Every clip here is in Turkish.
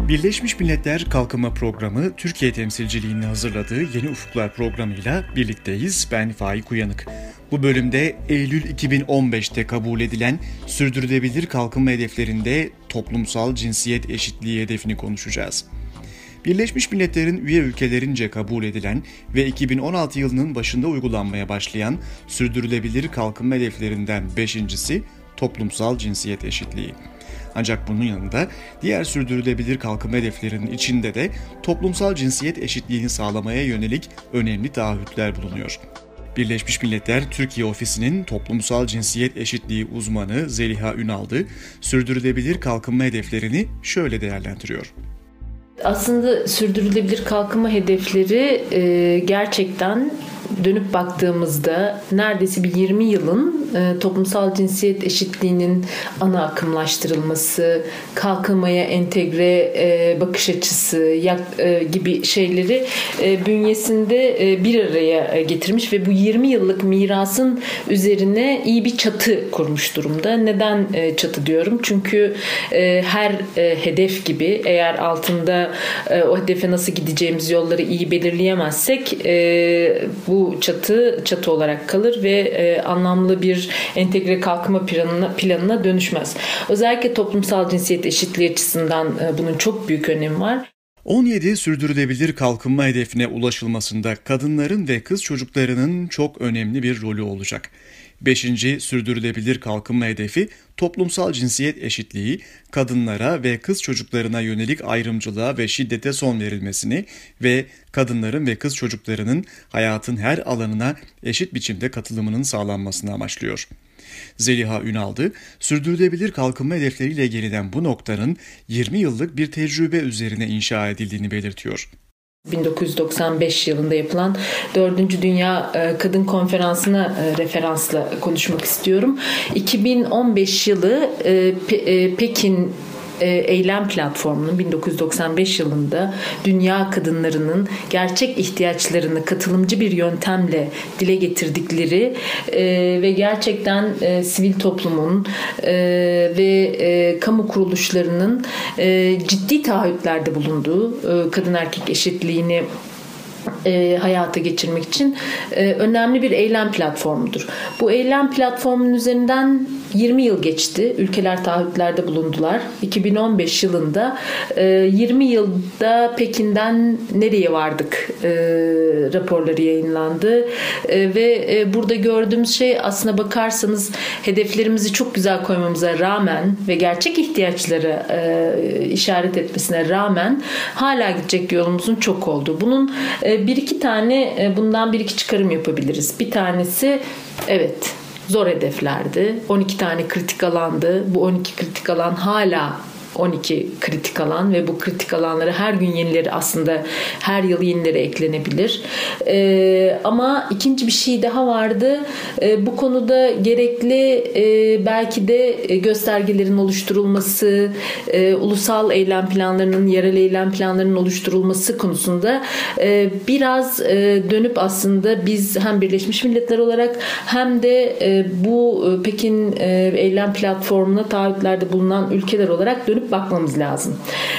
Birleşmiş Milletler Kalkınma Programı, Türkiye temsilciliğini hazırladığı Yeni Ufuklar programıyla birlikteyiz. Ben Faik Uyanık. Bu bölümde Eylül 2015'te kabul edilen sürdürülebilir kalkınma hedeflerinde toplumsal cinsiyet eşitliği hedefini konuşacağız. Birleşmiş Milletler'in üye ülkelerince kabul edilen ve 2016 yılının başında uygulanmaya başlayan sürdürülebilir kalkınma hedeflerinden 5.'si toplumsal cinsiyet eşitliği. Ancak bunun yanında diğer sürdürülebilir kalkınma hedeflerinin içinde de toplumsal cinsiyet eşitliğini sağlamaya yönelik önemli taahhütler bulunuyor. Birleşmiş Milletler Türkiye Ofisi'nin toplumsal cinsiyet eşitliği uzmanı Zeliha Ünaldı, sürdürülebilir kalkınma hedeflerini şöyle değerlendiriyor. Aslında sürdürülebilir kalkınma hedefleri gerçekten dönüp baktığımızda neredeyse bir 20 yılın toplumsal cinsiyet eşitliğinin ana akımlaştırılması, kalkınmaya entegre bakış açısı gibi şeyleri bünyesinde bir araya getirmiş ve bu 20 yıllık mirasın üzerine iyi bir çatı kurmuş durumda. Neden çatı diyorum? Çünkü her hedef gibi eğer altında o hedefe nasıl gideceğimiz yolları iyi belirleyemezsek bu çatı olarak kalır ve anlamlı bir entegre kalkınma planına dönüşmez. Özellikle toplumsal cinsiyet eşitliği açısından bunun çok büyük önemi var. 17 sürdürülebilir kalkınma hedefine ulaşılmasında kadınların ve kız çocuklarının çok önemli bir rolü olacak. 5. sürdürülebilir kalkınma hedefi toplumsal cinsiyet eşitliği, kadınlara ve kız çocuklarına yönelik ayrımcılığa ve şiddete son verilmesini ve kadınların ve kız çocuklarının hayatın her alanına eşit biçimde katılımının sağlanmasını amaçlıyor. Zeliha Ünaldı, sürdürülebilir kalkınma hedefleriyle gelinen bu noktanın 20 yıllık bir tecrübe üzerine inşa edildiğini belirtiyor. 1995 yılında yapılan 4. Dünya Kadın Konferansı'na referansla konuşmak istiyorum. 2015 yılı Pekin Eylem Platformu'nun 1995 yılında dünya kadınlarının gerçek ihtiyaçlarını katılımcı bir yöntemle dile getirdikleri ve gerçekten sivil toplumun ve kamu kuruluşlarının ciddi taahhütlerde bulunduğu kadın erkek eşitliğini hayata geçirmek için önemli bir eylem platformudur. Bu eylem platformunun üzerinden 20 yıl geçti. Ülkeler taahhütlerde bulundular. 2015 yılında 20 yılda Pekin'den nereye vardık raporları yayınlandı. Ve burada gördüğümüz şey aslına bakarsanız hedeflerimizi çok güzel koymamıza rağmen ve gerçek ihtiyaçları işaret etmesine rağmen hala gidecek yolumuzun çok olduğu. Bunun bundan bir iki çıkarım yapabiliriz. Bir tanesi evet zor hedeflerdi. 12 tane kritik alandı. Bu 12 kritik alan hala 12 kritik alan ve bu kritik alanlara her gün yenileri aslında her yıl yenileri eklenebilir. Ama ikinci bir şey daha vardı. Bu konuda gerekli belki de göstergelerin oluşturulması, ulusal eylem planlarının, yerel eylem planlarının oluşturulması konusunda biraz dönüp aslında biz hem Birleşmiş Milletler olarak hem de bu Pekin eylem platformuna taahhütlerde bulunan ülkeler olarak dönüp bakmamız lazım.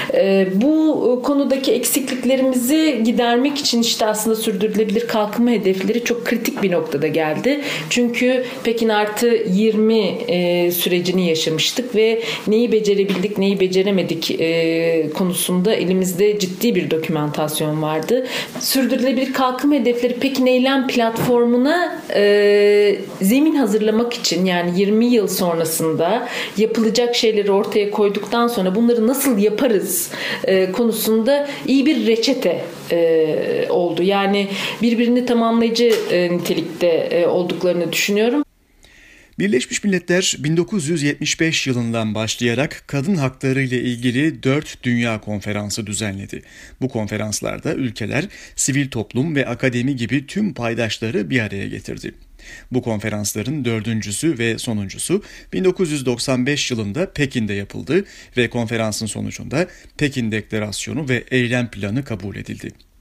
Bu konudaki eksikliklerimizi gidermek için işte aslında sürdürülebilir kalkınma hedefleri çok kritik bir noktada geldi. Çünkü Pekin artı 20 sürecini yaşamıştık ve neyi becerebildik, neyi beceremedik konusunda elimizde ciddi bir dokümantasyon vardı. Sürdürülebilir kalkınma hedefleri Pekin eylem platformuna zemin hazırlamak için yani 20 yıl sonrasında yapılacak şeyleri ortaya koyduktan sonra bunları nasıl yaparız konusunda iyi bir reçete oldu. Yani birbirini tamamlayıcı nitelikte olduklarını düşünüyorum. Birleşmiş Milletler 1975 yılından başlayarak kadın hakları ile ilgili 4 dünya konferansı düzenledi. Bu konferanslarda ülkeler, sivil toplum ve akademi gibi tüm paydaşları bir araya getirdi. Bu konferansların 4.'sü ve sonuncusu 1995 yılında Pekin'de yapıldı ve konferansın sonucunda Pekin Deklarasyonu ve Eylem Planı kabul edildi.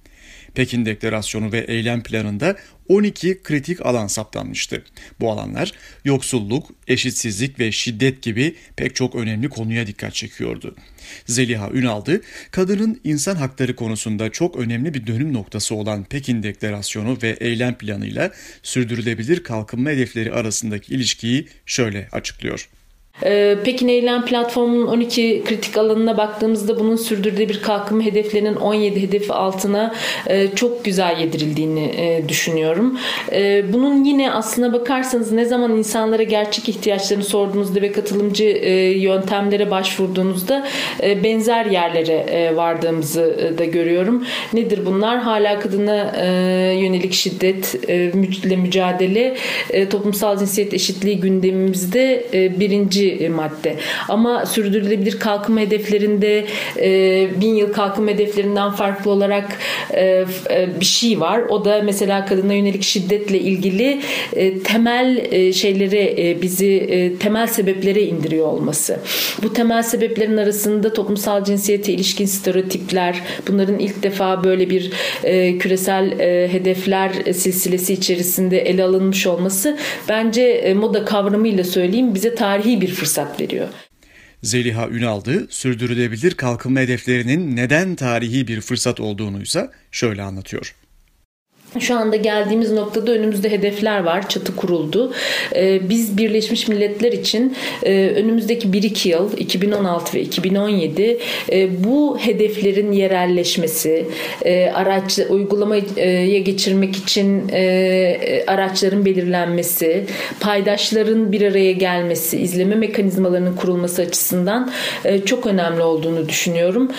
Pekin Deklarasyonu ve Eylem Planı'nda 12 kritik alan saptanmıştı. Bu alanlar yoksulluk, eşitsizlik ve şiddet gibi pek çok önemli konuya dikkat çekiyordu. Zeliha Ünaldı, kadının insan hakları konusunda çok önemli bir dönüm noktası olan Pekin Deklarasyonu ve Eylem Planı'yla sürdürülebilir kalkınma hedefleri arasındaki ilişkiyi şöyle açıklıyor. Pekin Eylem Platformu'nun 12 kritik alanına baktığımızda bunun sürdürülebilir kalkınma hedeflerinin 17 hedefi altına çok güzel yedirildiğini düşünüyorum. Bunun yine aslına bakarsanız ne zaman insanlara gerçek ihtiyaçlarını sorduğunuzda ve katılımcı yöntemlere başvurduğunuzda benzer yerlere vardığımızı da görüyorum. Nedir bunlar? Hala kadına yönelik şiddetle mücadele, toplumsal cinsiyet eşitliği gündemimizde birinci madde. Ama sürdürülebilir kalkınma hedeflerinde 1000 yıl kalkınma hedeflerinden farklı olarak bir şey var. O da mesela kadına yönelik şiddetle ilgili temel şeylere bizi temel sebeplere indiriyor olması. Bu temel sebeplerin arasında toplumsal cinsiyete ilişkin stereotipler, bunların ilk defa böyle bir küresel hedefler silsilesi içerisinde ele alınmış olması bence moda kavramıyla söyleyeyim bize tarihi bir fırsat veriyor. Zeliha Ünaldı, sürdürülebilir kalkınma hedeflerinin neden tarihi bir fırsat olduğunuysa şöyle anlatıyor. Şu anda geldiğimiz noktada önümüzde hedefler var. Çatı kuruldu. Biz Birleşmiş Milletler için önümüzdeki 1-2 yıl 2016 ve 2017 bu hedeflerin yerelleşmesi, uygulamaya geçirmek için araçların belirlenmesi, paydaşların bir araya gelmesi, izleme mekanizmalarının kurulması açısından çok önemli olduğunu düşünüyorum.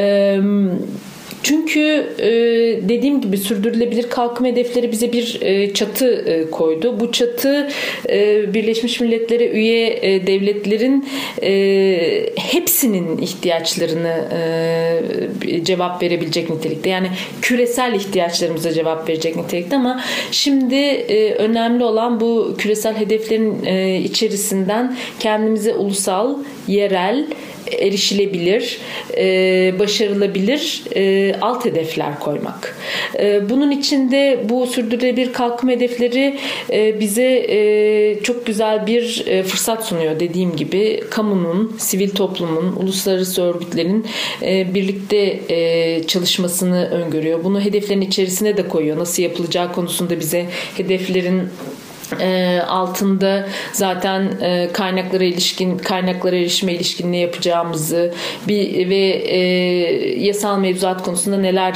Çünkü dediğim gibi sürdürülebilir kalkınma hedefleri bize bir çatı koydu. Bu çatı Birleşmiş Milletler'e üye devletlerin hepsinin ihtiyaçlarını cevap verebilecek nitelikte. Yani küresel ihtiyaçlarımıza cevap verecek nitelikte ama şimdi önemli olan bu küresel hedeflerin içerisinden kendimize ulusal, yerel, erişilebilir, başarılabilir alt hedefler koymak. Bunun için de bu sürdürülebilir kalkınma hedefleri bize çok güzel bir fırsat sunuyor. Dediğim gibi kamunun, sivil toplumun, uluslararası örgütlerin birlikte çalışmasını öngörüyor. Bunu hedeflerin içerisine de koyuyor. Nasıl yapılacağı konusunda bize hedeflerin altında zaten kaynaklara erişime ilişkin ne yapacağımızı ve yasal mevzuat konusunda neler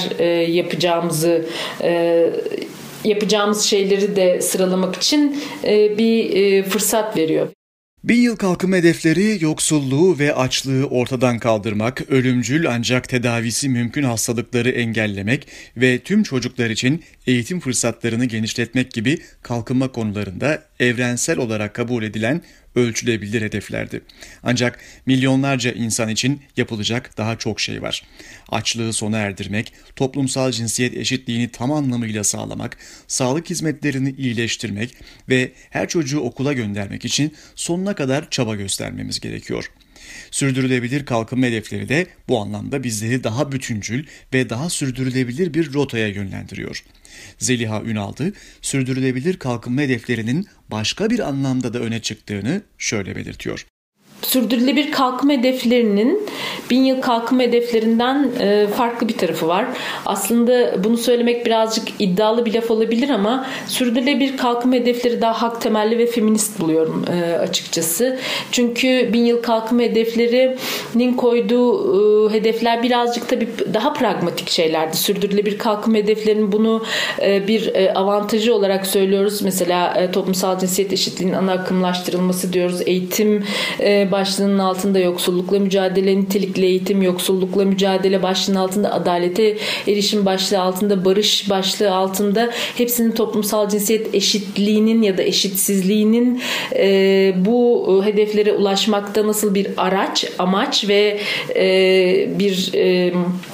yapacağımız şeyleri de sıralamak için bir fırsat veriyor. 1000 yıl kalkınma hedefleri yoksulluğu ve açlığı ortadan kaldırmak, ölümcül ancak tedavisi mümkün hastalıkları engellemek ve tüm çocuklar için eğitim fırsatlarını genişletmek gibi kalkınma konularında evrensel olarak kabul edilen ölçülebilir hedeflerdi. Ancak milyonlarca insan için yapılacak daha çok şey var. Açlığı sona erdirmek, toplumsal cinsiyet eşitliğini tam anlamıyla sağlamak, sağlık hizmetlerini iyileştirmek ve her çocuğu okula göndermek için sonuna kadar çaba göstermemiz gerekiyor. Sürdürülebilir kalkınma hedefleri de bu anlamda bizleri daha bütüncül ve daha sürdürülebilir bir rotaya yönlendiriyor. Zeliha Ünaldı, sürdürülebilir kalkınma hedeflerinin başka bir anlamda da öne çıktığını şöyle belirtiyor. Sürdürülebilir kalkınma hedeflerinin 1000 yıl kalkınma hedeflerinden farklı bir tarafı var. Aslında bunu söylemek birazcık iddialı bir laf olabilir ama sürdürülebilir kalkınma hedefleri daha hak temelli ve feminist buluyorum açıkçası. Çünkü 1000 yıl kalkınma hedeflerinin koyduğu hedefler birazcık tabii daha pragmatik şeylerdi. Sürdürülebilir kalkınma hedeflerinin bunu bir avantajı olarak söylüyoruz. Mesela toplumsal cinsiyet eşitliğinin ana akımlaştırılması diyoruz. Eğitim başlığının altında yoksullukla mücadele, nitelikli eğitim, yoksullukla mücadele başlığının altında, adalete erişim başlığı altında, barış başlığı altında hepsinin toplumsal cinsiyet eşitliğinin ya da eşitsizliğinin bu hedeflere ulaşmakta nasıl bir amaç ve bir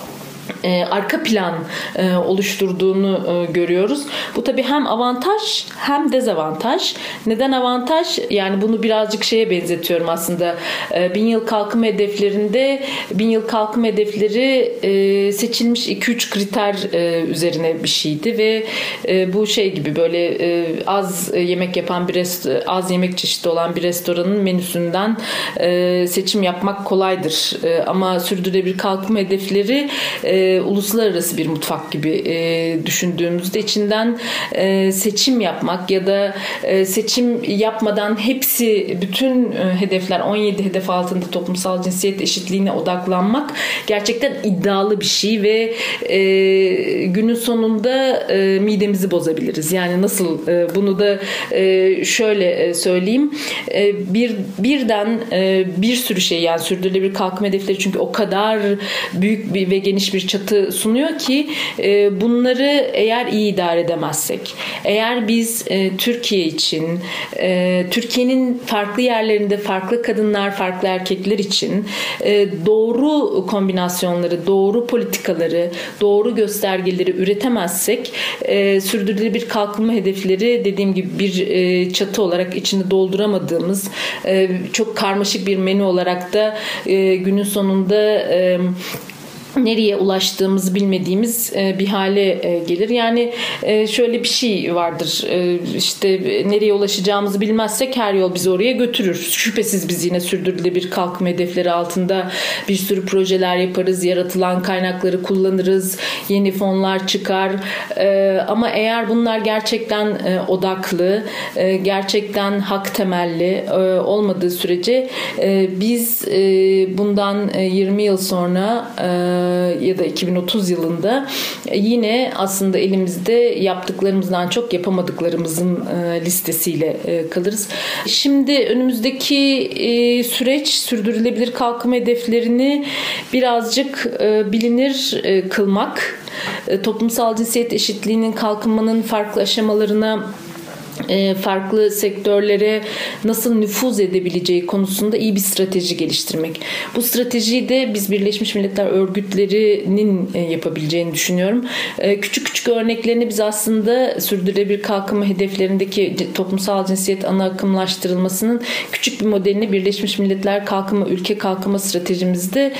arka plan oluşturduğunu görüyoruz. Bu tabii hem avantaj hem dezavantaj. Neden avantaj? Yani bunu birazcık şeye benzetiyorum aslında. 1000 yıl kalkınma hedeflerinde 1000 yıl kalkınma hedefleri seçilmiş 2-3 kriter üzerine bir şeydi ve bu şey gibi böyle az yemek yapan az yemek çeşidi olan bir restoranın menüsünden seçim yapmak kolaydır. Ama sürdürülebilir kalkınma hedefleri uluslararası bir mutfak gibi düşündüğümüzde içinden seçim yapmak ya da seçim yapmadan bütün hedefler 17 hedef altında toplumsal cinsiyet eşitliğine odaklanmak gerçekten iddialı bir şey ve günün sonunda midemizi bozabiliriz. Yani nasıl bunu da şöyle söyleyeyim, birden bir sürü şey, yani sürdürülebilir kalkınma hedefleri çünkü o kadar büyük ve geniş bir çatı sunuyor ki bunları eğer iyi idare edemezsek, eğer biz Türkiye için, Türkiye'nin farklı yerlerinde farklı kadınlar, farklı erkekler için doğru kombinasyonları, doğru politikaları, doğru göstergeleri üretemezsek sürdürülebilir kalkınma hedefleri dediğim gibi bir çatı olarak içini dolduramadığımız, çok karmaşık bir menü olarak da günün sonunda nereye ulaştığımızı bilmediğimiz bir hale gelir. Yani şöyle bir şey vardır. İşte nereye ulaşacağımızı bilmezsek her yol bizi oraya götürür. Şüphesiz biz yine sürdürülebilir kalkınma hedefleri altında bir sürü projeler yaparız. Yaratılan kaynakları kullanırız. Yeni fonlar çıkar. Ama eğer bunlar gerçekten odaklı, gerçekten hak temelli olmadığı sürece biz bundan 20 yıl sonra ya da 2030 yılında yine aslında elimizde yaptıklarımızdan çok yapamadıklarımızın listesiyle kalırız. Şimdi önümüzdeki süreç sürdürülebilir kalkınma hedeflerini birazcık bilinir kılmak, toplumsal cinsiyet eşitliğinin kalkınmanın farklı aşamalarına, farklı sektörlere nasıl nüfuz edebileceği konusunda iyi bir strateji geliştirmek. Bu stratejiyi de biz Birleşmiş Milletler Örgütleri'nin yapabileceğini düşünüyorum. Küçük küçük örneklerini biz aslında sürdürülebilir kalkınma hedeflerindeki toplumsal cinsiyet ana akımlaştırılmasının küçük bir modelini Birleşmiş Milletler Ülke Kalkınma Stratejimizde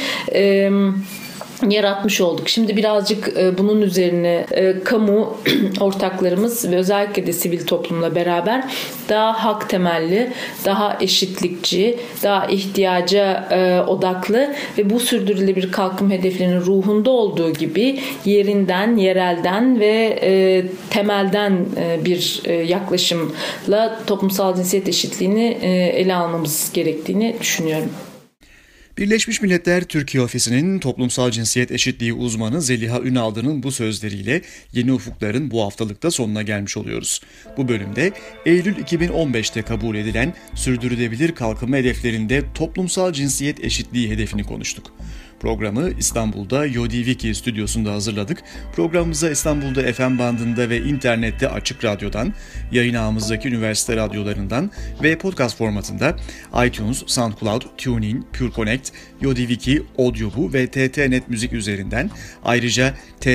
yaratmış olduk. Şimdi birazcık bunun üzerine kamu ortaklarımız ve özellikle de sivil toplumla beraber daha hak temelli, daha eşitlikçi, daha ihtiyaca odaklı ve bu sürdürülebilir kalkınma hedeflerinin ruhunda olduğu gibi yerinden, yerelden ve temelden bir yaklaşımla toplumsal cinsiyet eşitliğini ele almamız gerektiğini düşünüyorum. Birleşmiş Milletler Türkiye Ofisi'nin toplumsal cinsiyet eşitliği uzmanı Zeliha Ünaldı'nın bu sözleriyle Yeni Ufuklar'ın bu haftalıkta sonuna gelmiş oluyoruz. Bu bölümde Eylül 2015'te kabul edilen sürdürülebilir kalkınma hedeflerinde toplumsal cinsiyet eşitliği hedefini konuştuk. Programı İstanbul'da Yodiviki stüdyosunda hazırladık. Programımıza İstanbul'da FM bandında ve internette Açık Radyo'dan, yayın ağımızdaki üniversite radyolarından ve podcast formatında iTunes, SoundCloud, TuneIn, PureConnect, Yodiviki, Audioboo ve TT.net Müzik üzerinden, ayrıca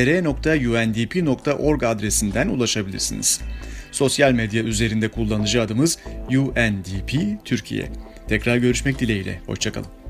tr.undp.org adresinden ulaşabilirsiniz. Sosyal medya üzerinde kullanıcı adımız UNDP Türkiye. Tekrar görüşmek dileğiyle. Hoşça kalın.